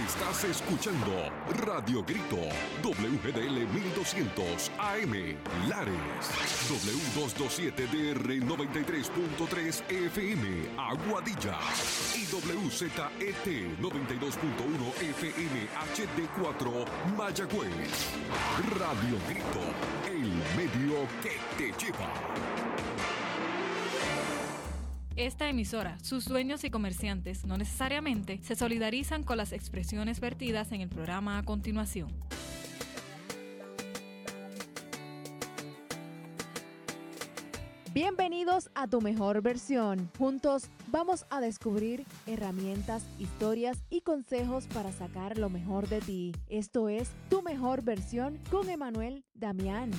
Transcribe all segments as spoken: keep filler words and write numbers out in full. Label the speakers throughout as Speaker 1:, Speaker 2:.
Speaker 1: Estás escuchando Radio Grito, W G D L mil doscientos A M, Lares, W doscientos veintisiete D R noventa y tres punto tres F M, Aguadilla, y W Z E T noventa y dos punto uno F M H D cuatro, Mayagüez. Radio Grito, el medio que te lleva.
Speaker 2: Esta emisora, sus dueños y comerciantes no necesariamente se solidarizan con las expresiones vertidas en el programa a continuación.
Speaker 3: Bienvenidos a Tu Mejor Versión. Juntos vamos a descubrir herramientas, historias y consejos para sacar lo mejor de ti. Esto es Tu Mejor Versión con Emanuel Damián.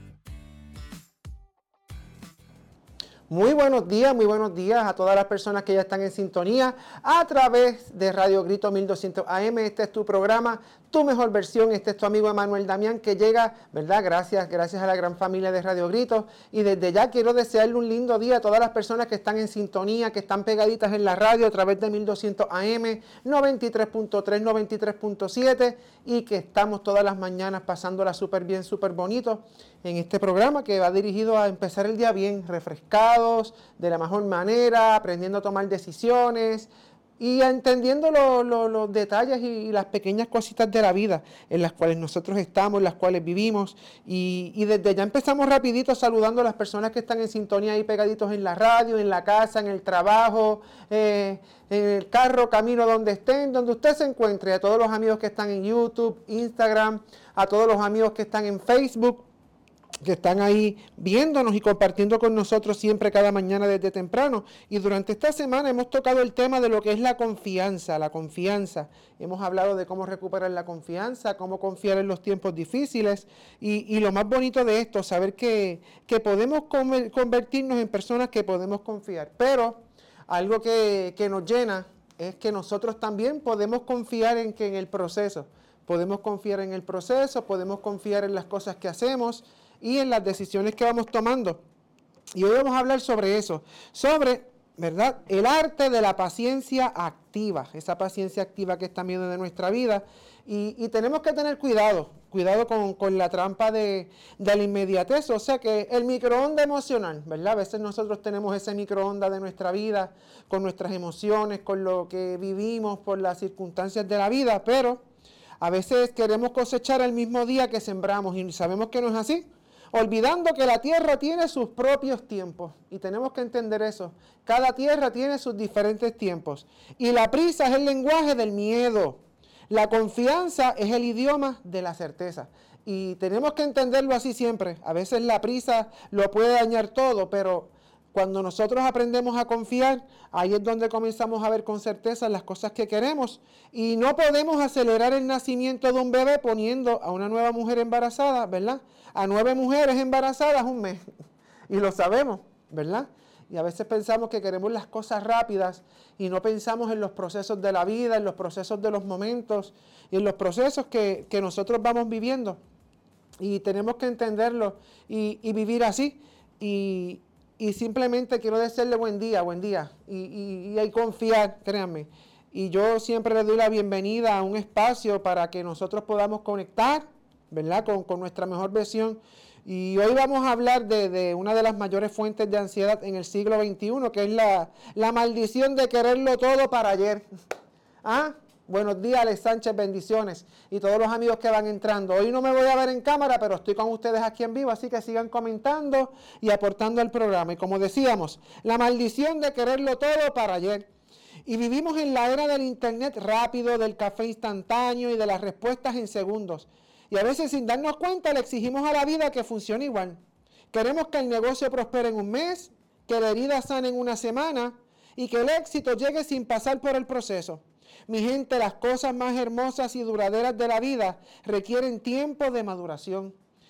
Speaker 4: Muy buenos días, muy buenos días a todas las personas que ya están en sintonía a través de Radio Grito mil doscientos A M. Este es tu programa, Tu Mejor Versión. Este es tu amigo Emanuel Damián que llega, ¿verdad? Gracias, gracias a la gran familia de Radio Grito. Y desde ya quiero desearle un lindo día a todas las personas que están en sintonía, que están pegaditas en la radio a través de mil doscientos A M, noventa y tres punto tres, noventa y tres punto siete y que estamos todas las mañanas pasándola súper bien, súper bonito en este programa que va dirigido a empezar el día bien, refrescados, de la mejor manera, aprendiendo a tomar decisiones y entendiendo lo, lo, los detalles y, y las pequeñas cositas de la vida en las cuales nosotros estamos, en las cuales vivimos. Y, y desde ya empezamos rapidito saludando a las personas que están en sintonía ahí pegaditos en la radio, en la casa, en el trabajo, eh, en el carro, camino, donde estén, donde usted se encuentre, a todos los amigos que están en YouTube, Instagram, a todos los amigos que están en Facebook, que están ahí viéndonos y compartiendo con nosotros siempre cada mañana desde temprano. Y durante esta semana hemos tocado el tema de lo que es la confianza, la confianza. Hemos hablado de cómo recuperar la confianza, cómo confiar en los tiempos difíciles y, y lo más bonito de esto, saber que, que podemos convertirnos en personas que podemos confiar. Pero algo que, que nos llena es que nosotros también podemos confiar en que en el proceso, podemos confiar en el proceso, podemos confiar en las cosas que hacemos y en las decisiones que vamos tomando. Y hoy vamos a hablar sobre eso, sobre, ¿verdad?, el arte de la paciencia activa, esa paciencia activa que está en medio de nuestra vida. Y, y tenemos que tener cuidado, cuidado con, con la trampa de, de la inmediatez, o sea que el microondas emocional, ¿verdad? A veces nosotros tenemos ese microondas de nuestra vida, con nuestras emociones, con lo que vivimos, por las circunstancias de la vida, pero a veces queremos cosechar el mismo día que sembramos y sabemos que no es así. Olvidando que la tierra tiene sus propios tiempos y tenemos que entender eso. Cada tierra tiene sus diferentes tiempos y la prisa es el lenguaje del miedo. La confianza es el idioma de la certeza y tenemos que entenderlo así siempre. A veces la prisa lo puede dañar todo, pero cuando nosotros aprendemos a confiar, ahí es donde comenzamos a ver con certeza las cosas que queremos. Y no podemos acelerar el nacimiento de un bebé poniendo a una nueva mujer embarazada, ¿verdad? A nueve mujeres embarazadas un mes. Y lo sabemos, ¿verdad? Y a veces pensamos que queremos las cosas rápidas y no pensamos en los procesos de la vida, en los procesos de los momentos y en los procesos que, que nosotros vamos viviendo. Y tenemos que entenderlo y, y vivir así. Y Y simplemente quiero desearle buen día, buen día, y, y, y hay confiar, créanme. Y yo siempre le doy la bienvenida a un espacio para que nosotros podamos conectar, ¿verdad?, con, con nuestra mejor versión. Y hoy vamos a hablar de, de una de las mayores fuentes de ansiedad en el siglo veintiuno, que es la, la maldición de quererlo todo para ayer. ¿Ah? Buenos días, Alex Sánchez, bendiciones. Y todos los amigos que van entrando. Hoy no me voy a ver en cámara, pero estoy con ustedes aquí en vivo, así que sigan comentando y aportando al programa. Y como decíamos, la maldición de quererlo todo para ayer. Y vivimos en la era del internet rápido, del café instantáneo y de las respuestas en segundos. Y a veces sin darnos cuenta le exigimos a la vida que funcione igual. Queremos que el negocio prospere en un mes, que la herida sane en una semana y que el éxito llegue sin pasar por el proceso. Mi gente, las cosas más hermosas y duraderas de la vida requieren tiempo de maduración.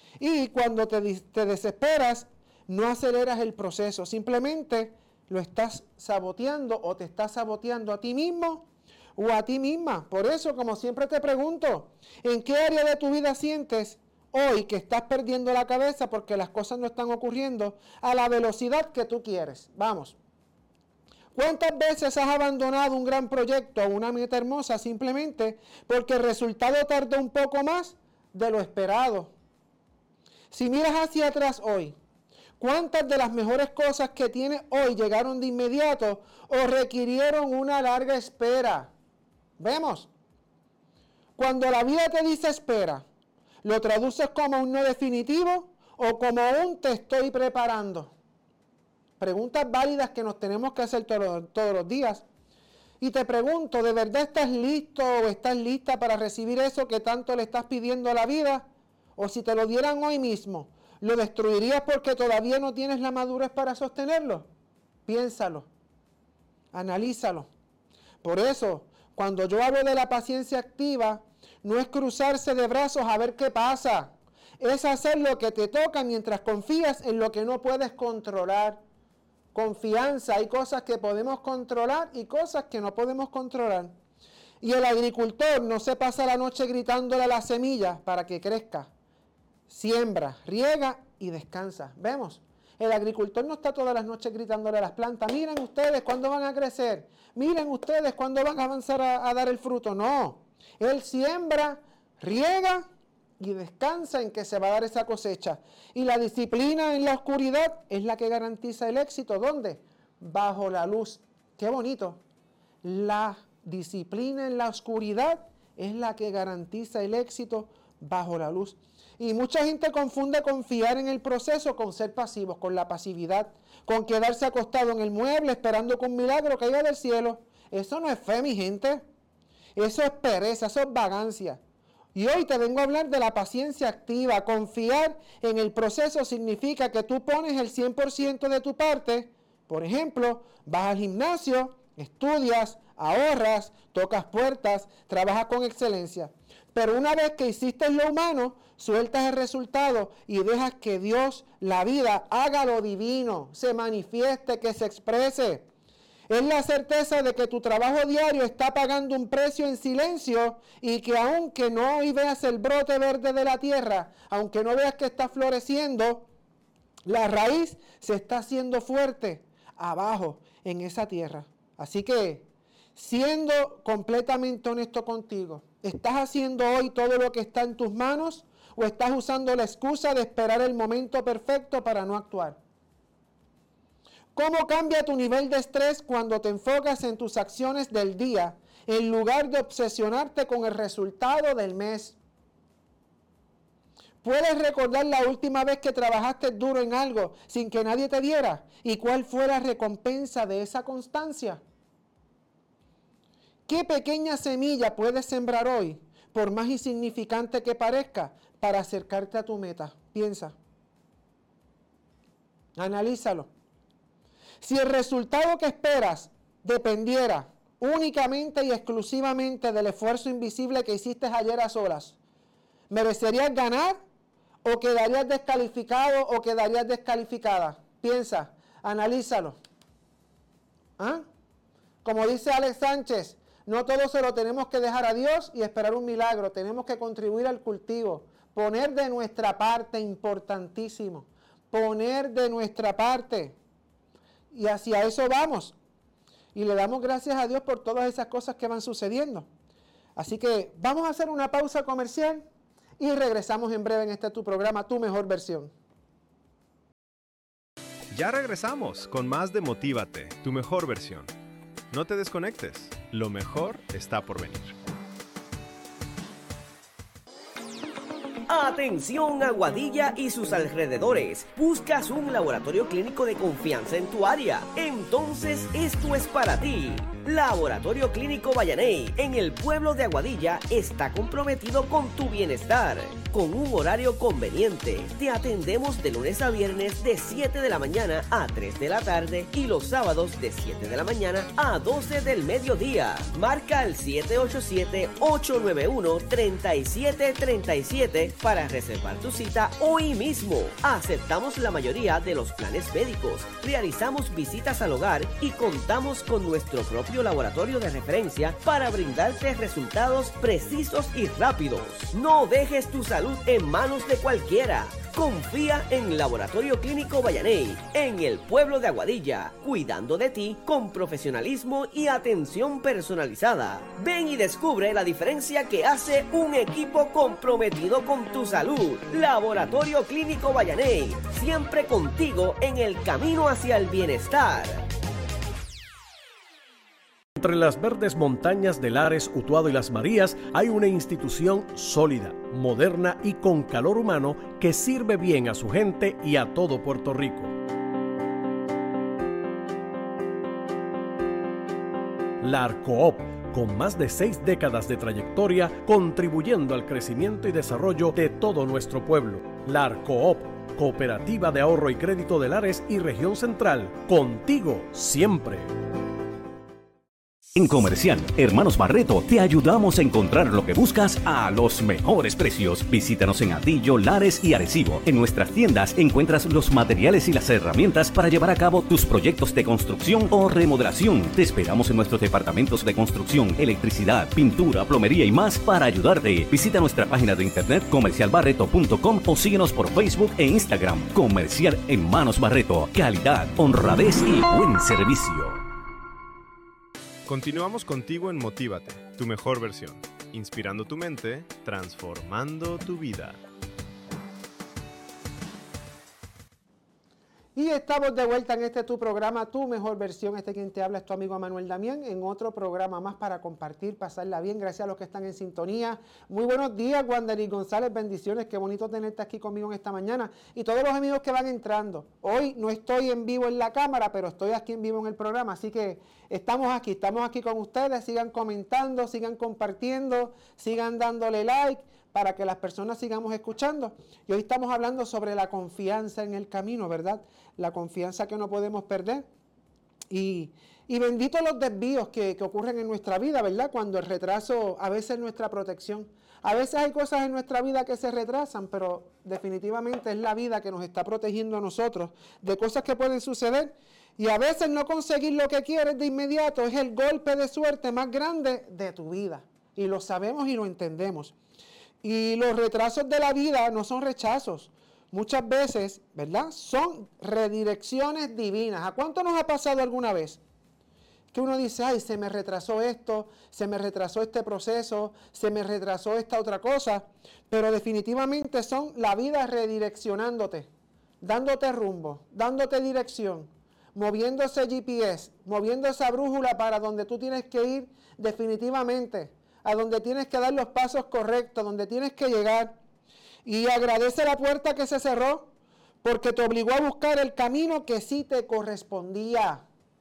Speaker 4: Y cuando te, te desesperas, no aceleras el proceso. Simplemente lo estás saboteando o te estás saboteando a ti mismo o a ti misma. Por eso, como siempre te pregunto, ¿en qué área de tu vida sientes hoy que estás perdiendo la cabeza porque las cosas no están ocurriendo a la velocidad que tú quieres? Vamos. ¿Cuántas veces has abandonado un gran proyecto o una meta hermosa simplemente porque el resultado tardó un poco más de lo esperado? Si miras hacia atrás hoy, ¿cuántas de las mejores cosas que tienes hoy llegaron de inmediato o requirieron una larga espera? Vemos. Cuando la vida te dice espera, ¿lo traduces como un no definitivo o como un te estoy preparando? Preguntas válidas que nos tenemos que hacer todo, todos los días. Y te pregunto, ¿de verdad estás listo o estás lista para recibir eso que tanto le estás pidiendo a la vida? O si te lo dieran hoy mismo, ¿lo destruirías porque todavía no tienes la madurez para sostenerlo? Piénsalo, analízalo. Por eso, cuando yo hablo de la paciencia activa, no es cruzarse de brazos a ver qué pasa. Es hacer lo que te toca mientras confías en lo que no puedes controlar. Confianza, hay cosas que podemos controlar y cosas que no podemos controlar. Y el agricultor no se pasa la noche gritándole a la semilla para que crezca. Siembra, riega y descansa. ¿Vemos? El agricultor no está todas las noches gritándole a las plantas, miren ustedes cuándo van a crecer, miren ustedes cuándo van a avanzar a, a dar el fruto. No, él siembra, riega y descansa en que se va a dar esa cosecha. Y la disciplina en la oscuridad es la que garantiza el éxito. ¿Dónde? Bajo la luz. ¡Qué bonito! La disciplina en la oscuridad es la que garantiza el éxito bajo la luz. Y mucha gente confunde confiar en el proceso con ser pasivos, con la pasividad, con quedarse acostado en el mueble esperando que un milagro caiga del cielo. Eso no es fe, mi gente. Eso es pereza, eso es vagancia. Y hoy te vengo a hablar de la paciencia activa. Confiar en el proceso significa que tú pones el cien por ciento de tu parte. Por ejemplo, vas al gimnasio, estudias, ahorras, tocas puertas, trabajas con excelencia. Pero una vez que hiciste lo humano, sueltas el resultado y dejas que Dios, la vida, haga lo divino, se manifieste, que se exprese. Es la certeza de que tu trabajo diario está pagando un precio en silencio y que aunque no hoy veas el brote verde de la tierra, aunque no veas que está floreciendo, la raíz se está haciendo fuerte abajo en esa tierra. Así que, siendo completamente honesto contigo, ¿estás haciendo hoy todo lo que está en tus manos o estás usando la excusa de esperar el momento perfecto para no actuar? ¿Cómo cambia tu nivel de estrés cuando te enfocas en tus acciones del día en lugar de obsesionarte con el resultado del mes? ¿Puedes recordar la última vez que trabajaste duro en algo sin que nadie te viera? ¿Y cuál fue la recompensa de esa constancia? ¿Qué pequeña semilla puedes sembrar hoy, por más insignificante que parezca, para acercarte a tu meta? Piensa. Analízalo. Si el resultado que esperas dependiera únicamente y exclusivamente del esfuerzo invisible que hiciste ayer a solas, ¿merecerías ganar o quedarías descalificado o quedarías descalificada? Piensa, analízalo. ¿Ah? Como dice Alex Sánchez, no todo se lo tenemos que dejar a Dios y esperar un milagro. Tenemos que contribuir al cultivo. Poner de nuestra parte, importantísimo. Poner de nuestra parte. Y hacia eso vamos. Y le damos gracias a Dios por todas esas cosas que van sucediendo. Así que vamos a hacer una pausa comercial y regresamos en breve en este tu programa, Tu Mejor Versión.
Speaker 5: Ya regresamos con más de Motívate, Tu Mejor Versión. No te desconectes, lo mejor está por venir.
Speaker 6: Atención Aguadilla y sus alrededores. ¿Buscas un laboratorio clínico de confianza en tu área? Entonces esto es para ti. Laboratorio Clínico Vallaney en el pueblo de Aguadilla está comprometido con tu bienestar. Con un horario conveniente, te atendemos de lunes a viernes de siete de la mañana a tres de la tarde y los sábados de siete de la mañana a doce del mediodía. Marca el siete ocho siete, ocho nueve uno, tres siete tres siete para reservar tu cita hoy mismo. Aceptamos la mayoría de los planes médicos, realizamos visitas al hogar y contamos con nuestro propio laboratorio de referencia para brindarte resultados precisos y rápidos. No dejes tu salud en manos de cualquiera. Confía en Laboratorio Clínico Vallaney, en el pueblo de Aguadilla, cuidando de ti con profesionalismo y atención personalizada. Ven y descubre la diferencia que hace un equipo comprometido con tu salud. Laboratorio Clínico Vallaney, siempre contigo en el camino hacia el bienestar.
Speaker 7: Entre las verdes montañas de Lares, Utuado y Las Marías hay una institución sólida, moderna y con calor humano que sirve bien a su gente y a todo Puerto Rico. La ARCOOP, con más de seis décadas de trayectoria, contribuyendo al crecimiento y desarrollo de todo nuestro pueblo. La ARCOOP, Cooperativa de Ahorro y Crédito de Lares y Región Central, contigo siempre.
Speaker 8: En Comercial Hermanos Barreto te ayudamos a encontrar lo que buscas a los mejores precios. Visítanos en Atillo, Lares y Arecibo. En nuestras tiendas encuentras los materiales y las herramientas para llevar a cabo tus proyectos de construcción o remodelación. Te esperamos en nuestros departamentos de construcción, electricidad, pintura, plomería y más para ayudarte. Visita nuestra página de internet comercial barreto punto com o síguenos por Facebook e Instagram. Comercial Hermanos Barreto. Calidad, honradez y buen servicio.
Speaker 5: Continuamos contigo en Motívate, tu mejor versión, inspirando tu mente, transformando tu vida.
Speaker 4: Y estamos de vuelta en este tu programa, Tu Mejor Versión. Este quien te habla es tu amigo Manuel Damián, en otro programa más para compartir, pasarla bien. Gracias a los que están en sintonía. Muy buenos días, Wandery González, bendiciones. Qué bonito tenerte aquí conmigo en esta mañana. Y todos los amigos que van entrando. Hoy no estoy en vivo en la cámara, pero estoy aquí en vivo en el programa. Así que estamos aquí, estamos aquí con ustedes. Sigan comentando, sigan compartiendo, sigan dándole like, para que las personas sigamos escuchando. Y hoy estamos hablando sobre la confianza en el camino, ¿verdad? La confianza que no podemos perder. Y, y bendito los desvíos que, que ocurren en nuestra vida, ¿verdad? Cuando el retraso a veces es nuestra protección. A veces hay cosas en nuestra vida que se retrasan, pero definitivamente es la vida que nos está protegiendo a nosotros de cosas que pueden suceder. Y a veces no conseguir lo que quieres de inmediato es el golpe de suerte más grande de tu vida. Y lo sabemos y lo entendemos. Y los retrasos de la vida no son rechazos. Muchas veces, ¿verdad? Son redirecciones divinas. ¿A cuánto nos ha pasado alguna vez? Que uno dice, ay, se me retrasó esto, se me retrasó este proceso, se me retrasó esta otra cosa. Pero definitivamente son la vida redireccionándote, dándote rumbo, dándote dirección, moviendo ese G P S, moviendo esa brújula para donde tú tienes que ir definitivamente, a donde tienes que dar los pasos correctos, donde tienes que llegar. Y agradece la puerta que se cerró, porque te obligó a buscar el camino que sí te correspondía.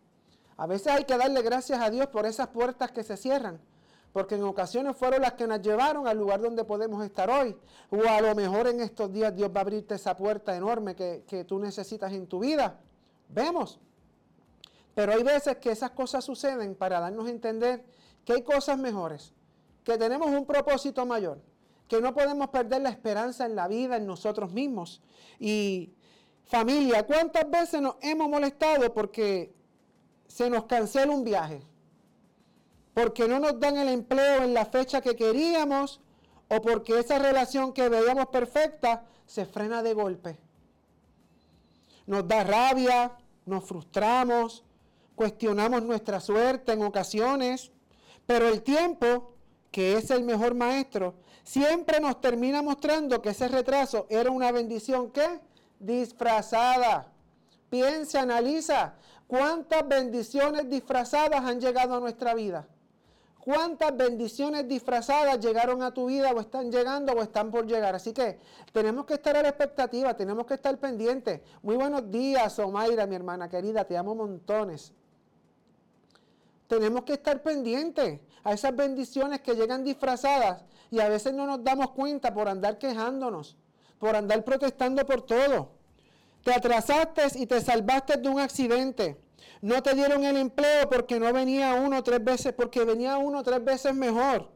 Speaker 4: A veces hay que darle gracias a Dios por esas puertas que se cierran, porque en ocasiones fueron las que nos llevaron al lugar donde podemos estar hoy. O a lo mejor en estos días Dios va a abrirte esa puerta enorme que, que tú necesitas en tu vida. Vemos. Pero hay veces que esas cosas suceden para darnos a entender que hay cosas mejores, que tenemos un propósito mayor, que no podemos perder la esperanza en la vida, en nosotros mismos. Y familia, ¿cuántas veces nos hemos molestado porque se nos cancela un viaje? Porque no nos dan el empleo en la fecha que queríamos, o porque esa relación que veíamos perfecta se frena de golpe. Nos da rabia, nos frustramos, cuestionamos nuestra suerte en ocasiones, pero el tiempo, que es el mejor maestro, siempre nos termina mostrando que ese retraso era una bendición, ¿qué? Disfrazada. Piensa, analiza, ¿cuántas bendiciones disfrazadas han llegado a nuestra vida? ¿Cuántas bendiciones disfrazadas llegaron a tu vida o están llegando o están por llegar? Así que tenemos que estar a la expectativa, tenemos que estar pendientes. Muy buenos días, Omaira, mi hermana querida, te amo montones. Tenemos que estar pendientes a esas bendiciones que llegan disfrazadas y a veces no nos damos cuenta por andar quejándonos, por andar protestando por todo. Te atrasaste y te salvaste de un accidente. No te dieron el empleo porque no venía uno tres veces, porque venía uno tres veces mejor.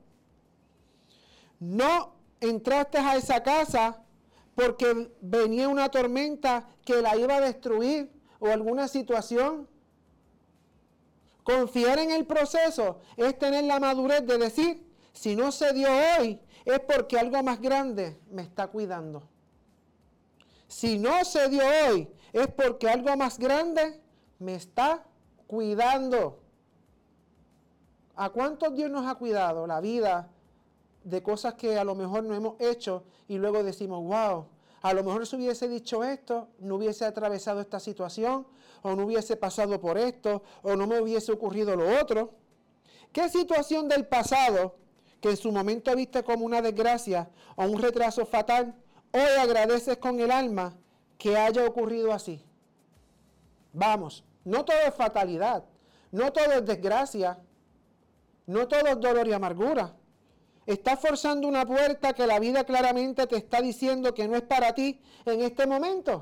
Speaker 4: No entraste a esa casa porque venía una tormenta que la iba a destruir o alguna situación. Confiar en el proceso es tener la madurez de decir, si no se dio hoy, es porque algo más grande me está cuidando. Si no se dio hoy, es porque algo más grande me está cuidando. ¿A cuántos Dios nos ha cuidado la vida de cosas que a lo mejor no hemos hecho y luego decimos, wow, a lo mejor si hubiese dicho esto, no hubiese atravesado esta situación, o no hubiese pasado por esto, o no me hubiese ocurrido lo otro? ¿Qué situación del pasado que en su momento viste como una desgracia o un retraso fatal, hoy agradeces con el alma que haya ocurrido así? Vamos, no todo es fatalidad, no todo es desgracia, no todo es dolor y amargura. Estás forzando una puerta que la vida claramente te está diciendo que no es para ti en este momento.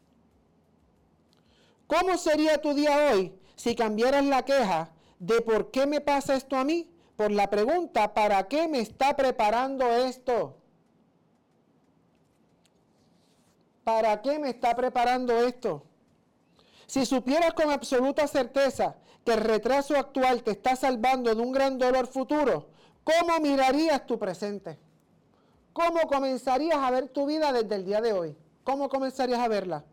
Speaker 4: ¿Cómo sería tu día hoy si cambiaras la queja de por qué me pasa esto a mí por la pregunta, ¿para qué me está preparando esto? ¿Para qué me está preparando esto? Si supieras con absoluta certeza que el retraso actual te está salvando de un gran dolor futuro, ¿cómo mirarías tu presente? ¿Cómo comenzarías a ver tu vida desde el día de hoy? ¿Cómo comenzarías a verla?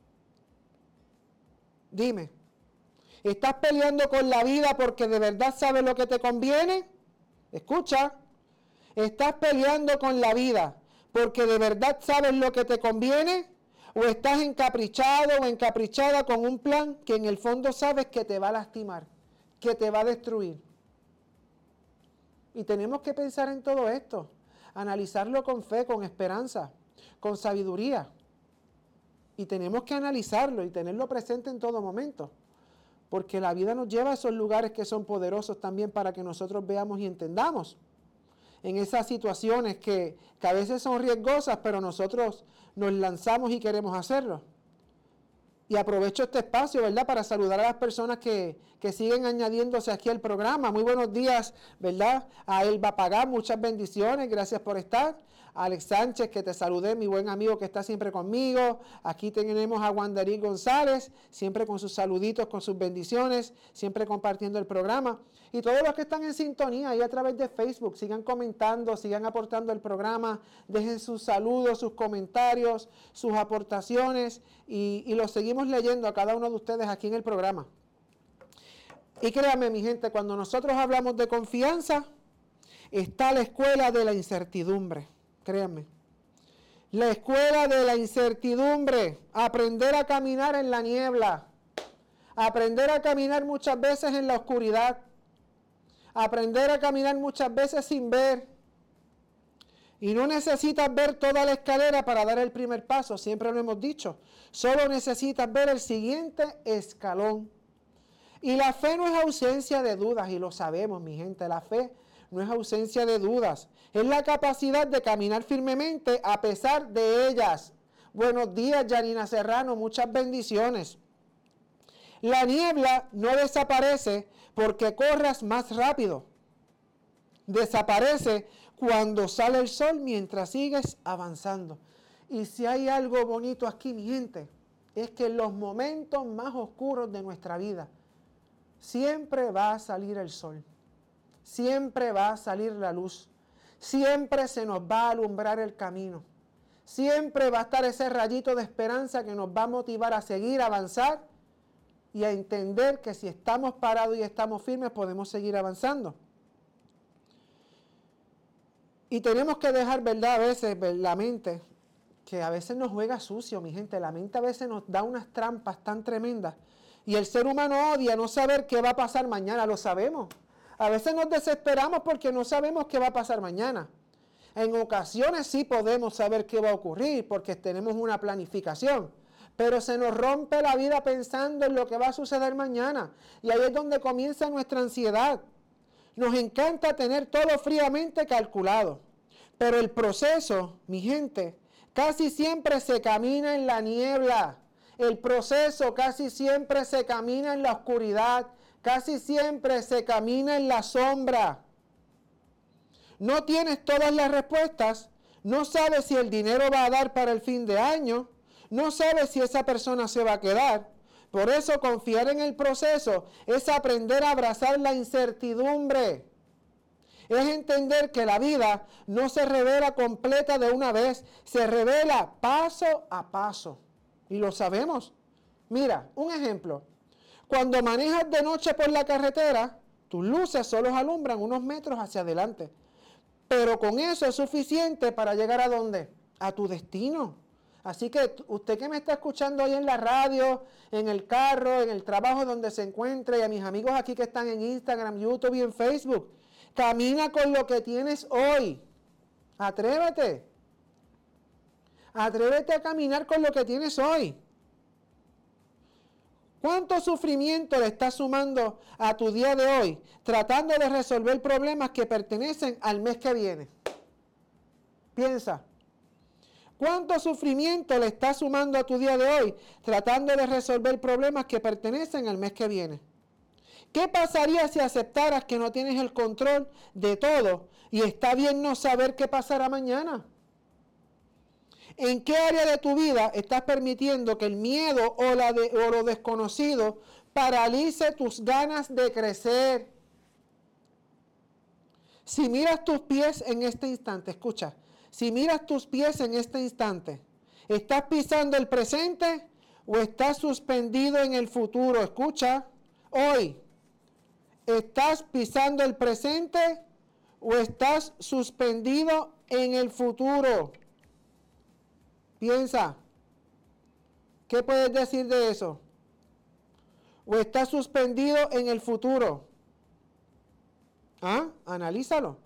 Speaker 4: Dime, ¿estás peleando con la vida porque de verdad sabes lo que te conviene? Escucha, ¿estás peleando con la vida porque de verdad sabes lo que te conviene? ¿O estás encaprichado o encaprichada con un plan que en el fondo sabes que te va a lastimar, que te va a destruir? Y tenemos que pensar en todo esto, analizarlo con fe, con esperanza, con sabiduría. Y tenemos que analizarlo y tenerlo presente en todo momento, porque la vida nos lleva a esos lugares que son poderosos también para que nosotros veamos y entendamos. En esas situaciones que, que a veces son riesgosas, pero nosotros nos lanzamos y queremos hacerlo. Y aprovecho este espacio, ¿verdad?, para saludar a las personas que, que siguen añadiéndose aquí al programa. Muy buenos días, ¿verdad? A Elba Pagán, muchas bendiciones, gracias por estar. A Alex Sánchez, que te saludé, mi buen amigo que está siempre conmigo. Aquí tenemos a Wanderí González, siempre con sus saluditos, con sus bendiciones, siempre compartiendo el programa. Y todos los que están en sintonía ahí a través de Facebook, sigan comentando, sigan aportando el programa, dejen sus saludos, sus comentarios, sus aportaciones y, y los seguimos leyendo a cada uno de ustedes aquí en el programa. Y créanme, mi gente, cuando nosotros hablamos de confianza, está la escuela de la incertidumbre, créanme. La escuela de la incertidumbre, aprender a caminar en la niebla, aprender a caminar muchas veces en la oscuridad, aprender a caminar muchas veces sin ver. Y no necesitas ver toda la escalera para dar el primer paso, siempre lo hemos dicho. Solo necesitas ver el siguiente escalón. Y la fe no es ausencia de dudas, y lo sabemos, mi gente. La fe no es ausencia de dudas. Es la capacidad de caminar firmemente a pesar de ellas. Buenos días, Yanina Serrano, muchas bendiciones. La niebla no desaparece porque corras más rápido. Desaparece cuando sale el sol mientras sigues avanzando. Y si hay algo bonito aquí, mi gente, es que en los momentos más oscuros de nuestra vida, siempre va a salir el sol. Siempre va a salir la luz. Siempre se nos va a alumbrar el camino. Siempre va a estar ese rayito de esperanza que nos va a motivar a seguir, a avanzar y a entender que si estamos parados y estamos firmes podemos seguir avanzando. Y tenemos que dejar, ¿verdad?, a veces la mente, que a veces nos juega sucio, mi gente. La mente a veces nos da unas trampas tan tremendas. Y el ser humano odia no saber qué va a pasar mañana, lo sabemos. A veces nos desesperamos porque no sabemos qué va a pasar mañana. En ocasiones sí podemos saber qué va a ocurrir porque tenemos una planificación. Pero se nos rompe la vida pensando en lo que va a suceder mañana. Y ahí es donde comienza nuestra ansiedad. Nos encanta tener todo fríamente calculado, pero el proceso, mi gente, casi siempre se camina en la niebla. El proceso casi siempre se camina en la oscuridad, casi siempre se camina en la sombra. No tienes todas las respuestas, no sabes si el dinero va a dar para el fin de año, no sabes si esa persona se va a quedar. Por eso confiar en el proceso es aprender a abrazar la incertidumbre. Es entender que la vida no se revela completa de una vez, se revela paso a paso. Y lo sabemos. Mira, un ejemplo. Cuando manejas de noche por la carretera, tus luces solo alumbran unos metros hacia adelante. Pero con eso es suficiente para llegar ¿a dónde? A tu destino. Así que usted que me está escuchando hoy en la radio, en el carro, en el trabajo donde se encuentre, y a mis amigos aquí que están en Instagram, YouTube y en Facebook, camina con lo que tienes hoy. Atrévete. Atrévete a caminar con lo que tienes hoy. ¿Cuánto sufrimiento le estás sumando a tu día de hoy tratando de resolver problemas que pertenecen al mes que viene? Piensa. ¿Cuánto sufrimiento le estás sumando a tu día de hoy tratando de resolver problemas que pertenecen al mes que viene? ¿Qué pasaría si aceptaras que no tienes el control de todo y está bien no saber qué pasará mañana? ¿En qué área de tu vida estás permitiendo que el miedo o, la de, o lo desconocido paralice tus ganas de crecer? Si miras tus pies en este instante, escucha, si miras tus pies en este instante, ¿estás pisando el presente o estás suspendido en el futuro? Escucha, hoy, ¿estás pisando el presente o estás suspendido en el futuro? Piensa, ¿qué puedes decir de eso? ¿O estás suspendido en el futuro? ¿Ah? Analízalo.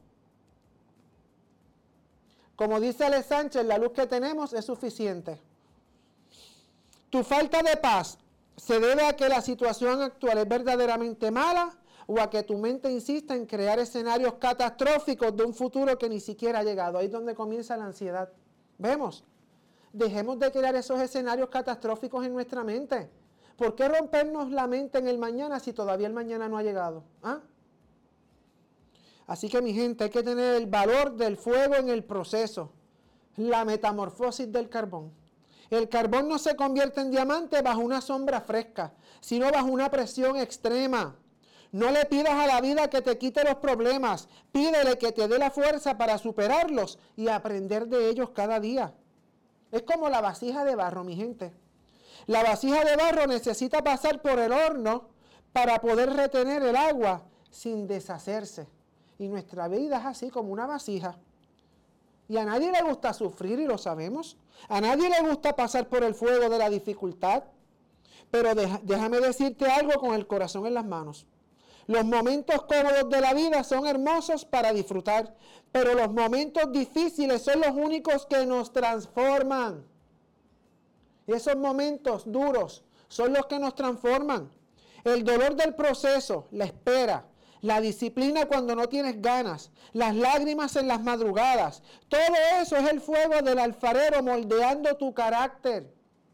Speaker 4: Como dice Alex Sánchez, la luz que tenemos es suficiente. ¿Tu falta de paz se debe a que la situación actual es verdaderamente mala o a que tu mente insiste en crear escenarios catastróficos de un futuro que ni siquiera ha llegado? Ahí es donde comienza la ansiedad. ¿Vemos? Dejemos de crear esos escenarios catastróficos en nuestra mente. ¿Por qué rompernos la mente en el mañana si todavía el mañana no ha llegado? ¿Ah? Así que mi gente, hay que tener el valor del fuego en el proceso. La metamorfosis del carbón. El carbón no se convierte en diamante bajo una sombra fresca, sino bajo una presión extrema. No le pidas a la vida que te quite los problemas. Pídele que te dé la fuerza para superarlos y aprender de ellos cada día. Es como la vasija de barro, mi gente. La vasija de barro necesita pasar por el horno para poder retener el agua sin deshacerse. Y nuestra vida es así como una vasija. Y a nadie le gusta sufrir y lo sabemos. A nadie le gusta pasar por el fuego de la dificultad. Pero deja, déjame decirte algo con el corazón en las manos. Los momentos cómodos de la vida son hermosos para disfrutar, pero los momentos difíciles son los únicos que nos transforman. Y esos momentos duros son los que nos transforman. El dolor del proceso, la espera, la disciplina cuando no tienes ganas, las lágrimas en las madrugadas, todo eso es el fuego del alfarero moldeando tu carácter.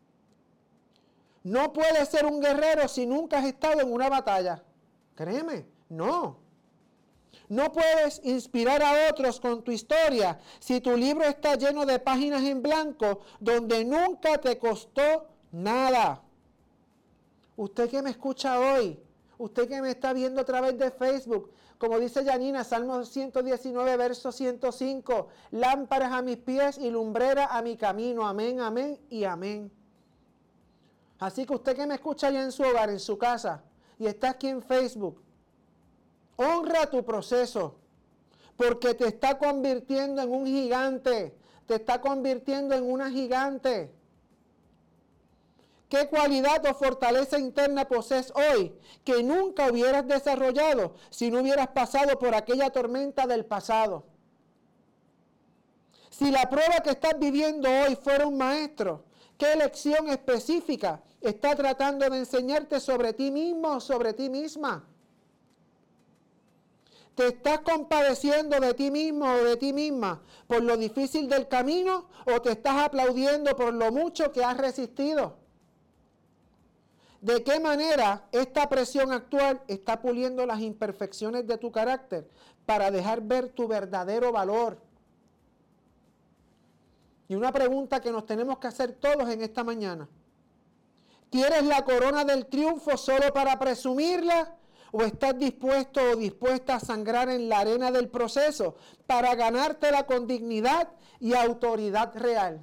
Speaker 4: No puedes ser un guerrero si nunca has estado en una batalla. Créeme, no. No puedes inspirar a otros con tu historia si tu libro está lleno de páginas en blanco donde nunca te costó nada. Usted que me escucha hoy, usted que me está viendo a través de Facebook, como dice Yanina, Salmo ciento diecinueve, verso ciento cinco, lámparas a mis pies y lumbrera a mi camino. Amén, amén y amén. Así que usted que me escucha allá en su hogar, en su casa, y está aquí en Facebook, honra tu proceso, porque te está convirtiendo en un gigante, te está convirtiendo en una gigante. ¿Qué cualidad o fortaleza interna posees hoy que nunca hubieras desarrollado si no hubieras pasado por aquella tormenta del pasado? Si la prueba que estás viviendo hoy fuera un maestro, ¿qué lección específica está tratando de enseñarte sobre ti mismo o sobre ti misma? ¿Te estás compadeciendo de ti mismo o de ti misma por lo difícil del camino o te estás aplaudiendo por lo mucho que has resistido? ¿De qué manera esta presión actual está puliendo las imperfecciones de tu carácter para dejar ver tu verdadero valor? Y una pregunta que nos tenemos que hacer todos en esta mañana. ¿Quieres la corona del triunfo solo para presumirla ¿O estás dispuesto o dispuesta a sangrar en la arena del proceso para ganártela con dignidad y autoridad real?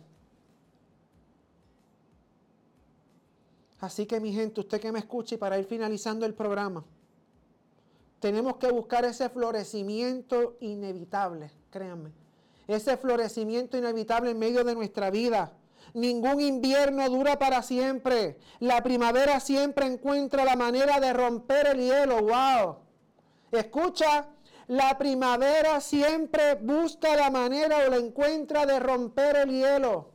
Speaker 4: Así que, mi gente, usted que me escuche, y para ir finalizando el programa, tenemos que buscar ese florecimiento inevitable, créanme. Ese florecimiento inevitable en medio de nuestra vida. Ningún invierno dura para siempre. La primavera siempre encuentra la manera de romper el hielo. ¡Wow! Escucha, la primavera siempre busca la manera o la encuentra de romper el hielo.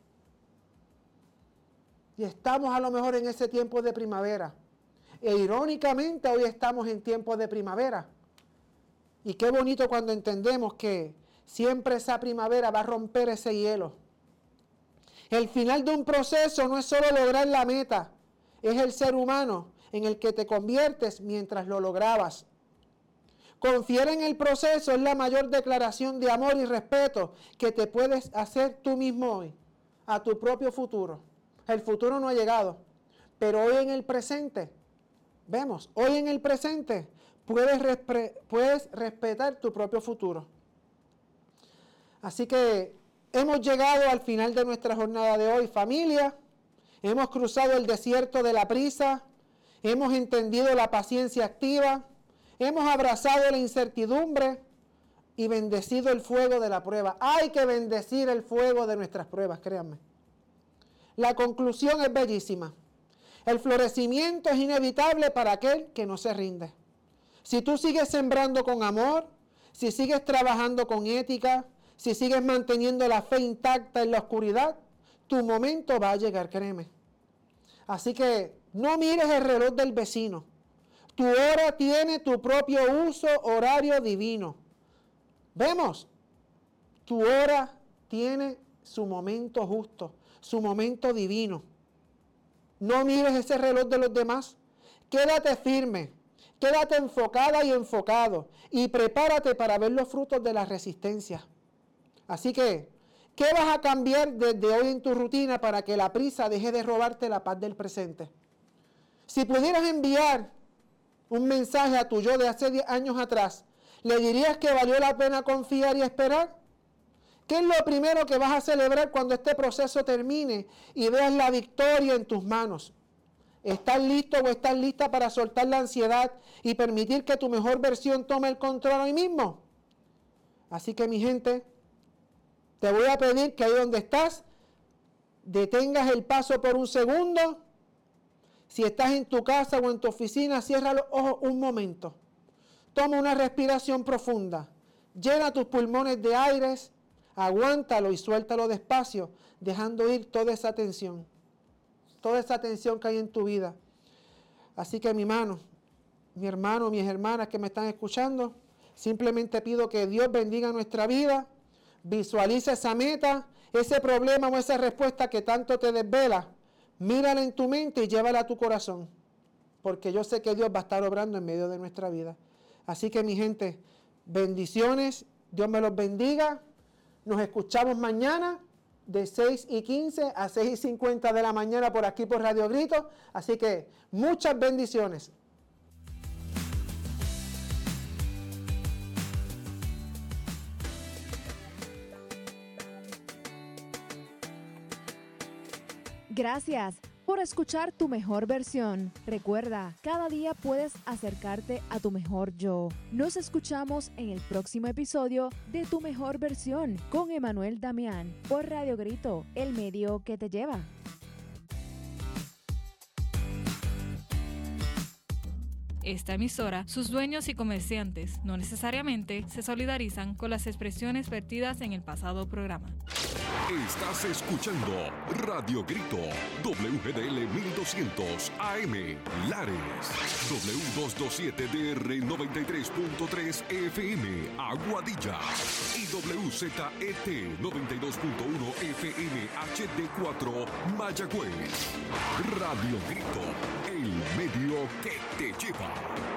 Speaker 4: Y estamos a lo mejor en ese tiempo de primavera. E irónicamente hoy estamos en tiempos de primavera. Y qué bonito cuando entendemos que siempre esa primavera va a romper ese hielo. El final de un proceso no es solo lograr la meta, es el ser humano en el que te conviertes mientras lo lograbas. Confiar en el proceso es la mayor declaración de amor y respeto que te puedes hacer tú mismo hoy, a tu propio futuro. El futuro no ha llegado, pero hoy en el presente, vemos, hoy en el presente puedes, respe- puedes respetar tu propio futuro. Así que hemos llegado al final de nuestra jornada de hoy, familia. Hemos cruzado el desierto de la prisa, hemos entendido la paciencia activa, hemos abrazado la incertidumbre y bendecido el fuego de la prueba. Hay que bendecir el fuego de nuestras pruebas, créanme. La conclusión es bellísima. El florecimiento es inevitable para aquel que no se rinde. Si tú sigues sembrando con amor, si sigues trabajando con ética, si sigues manteniendo la fe intacta en la oscuridad, tu momento va a llegar, créeme. Así que no mires el reloj del vecino. Tu hora tiene tu propio uso horario divino. Vemos, tu hora tiene su momento justo, su momento divino. No mires ese reloj de los demás. Quédate firme, quédate enfocada y enfocado y prepárate para ver los frutos de la resistencia. Así que, ¿qué vas a cambiar desde hoy en tu rutina para que la prisa deje de robarte la paz del presente? Si pudieras enviar un mensaje a tu yo de hace diez años atrás, ¿le dirías que valió la pena confiar y esperar? ¿Qué es lo primero que vas a celebrar cuando este proceso termine y veas la victoria en tus manos? ¿Estás listo o estás lista para soltar la ansiedad y permitir que tu mejor versión tome el control hoy mismo? Así que, mi gente, te voy a pedir que ahí donde estás, detengas el paso por un segundo. Si estás en tu casa o en tu oficina, cierra los ojos un momento. Toma una respiración profunda. Llena tus pulmones de aire, aguántalo y suéltalo despacio, dejando ir toda esa tensión. Toda esa tensión que hay en tu vida. Así que, mi hermano, mi hermano, mis hermanas que me están escuchando, simplemente pido que Dios bendiga nuestra vida. Visualiza esa meta, ese problema o esa respuesta que tanto te desvela. Mírala en tu mente y llévala a tu corazón. Porque yo sé que Dios va a estar obrando en medio de nuestra vida. Así que, mi gente, bendiciones. Dios me los bendiga. Nos escuchamos mañana de seis y quince a seis y cincuenta de la mañana por aquí por Radio Grito. Así que muchas bendiciones.
Speaker 3: Gracias por escuchar Tu Mejor Versión. Recuerda, cada día puedes acercarte a tu mejor yo. Nos escuchamos en el próximo episodio de Tu Mejor Versión con Emanuel Damián por Radio Grito, el medio que te lleva.
Speaker 2: Esta emisora, sus dueños y comerciantes no necesariamente se solidarizan con las expresiones vertidas en el pasado programa.
Speaker 1: Estás escuchando Radio Grito, W G D L mil doscientos A M, Lares, W doscientos veintisiete D R noventa y tres punto tres F M, Aguadilla, y W Z E T noventa y dos punto uno F M H D cuatro, Mayagüez. Radio Grito, el medio que te lleva.